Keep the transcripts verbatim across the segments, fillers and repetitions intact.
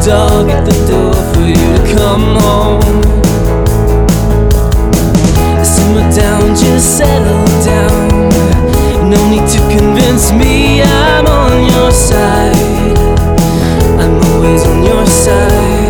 dog at the door for you to come home. Simmer down, just settle down. No need to convince me I'm on your side. I'm always on your side.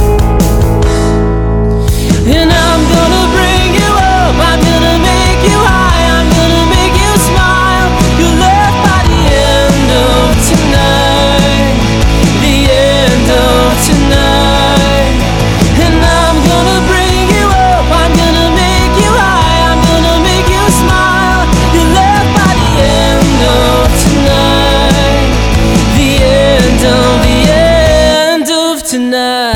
And I'm gonna bring you up, I'm gonna make you high, I'm gonna make you smile. You'll laugh by the end of tonight, the end of tonight. And I'm gonna bring you up, I'm gonna make you high, I'm gonna make you smile. You'll laugh by the end of tonight, the end of the end of tonight.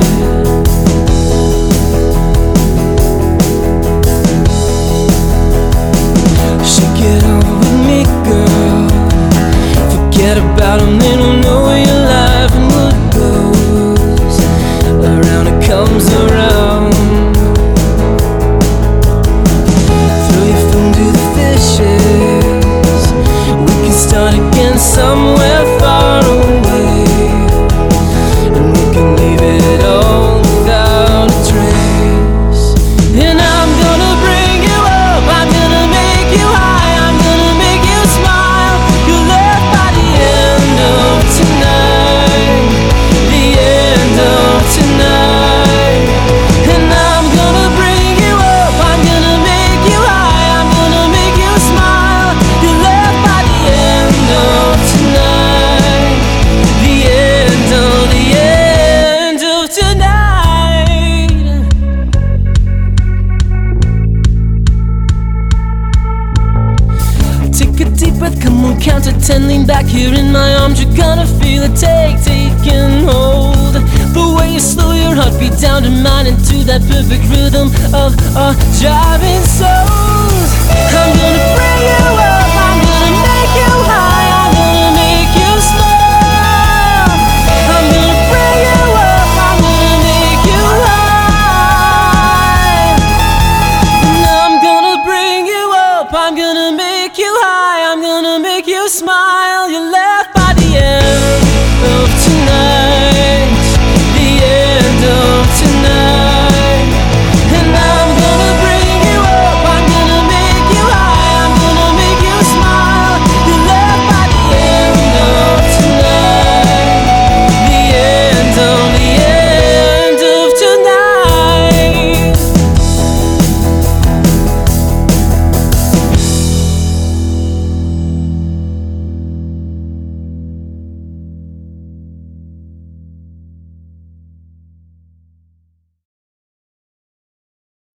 Forget about them, they don't know your life and what goes around, it comes around. Throw your phone to the fishes. We can start again somewhere far away, and we can leave it all without a trace. And I'm gonna bring you up, I'm gonna make you high, I'm gonna make you smile. You laugh by the end of tonight, the end of tonight. And I'm gonna bring you up, I'm gonna make you high, I'm gonna make you smile. You laugh by the end of tonight, the end of the end of tonight. Take a deep breath, come on, count to ten. Lean back here in my arms, you're gonna feel it. Take, taking hold. The way you slow your heartbeat down to mine, into that perfect rhythm of our driving soul.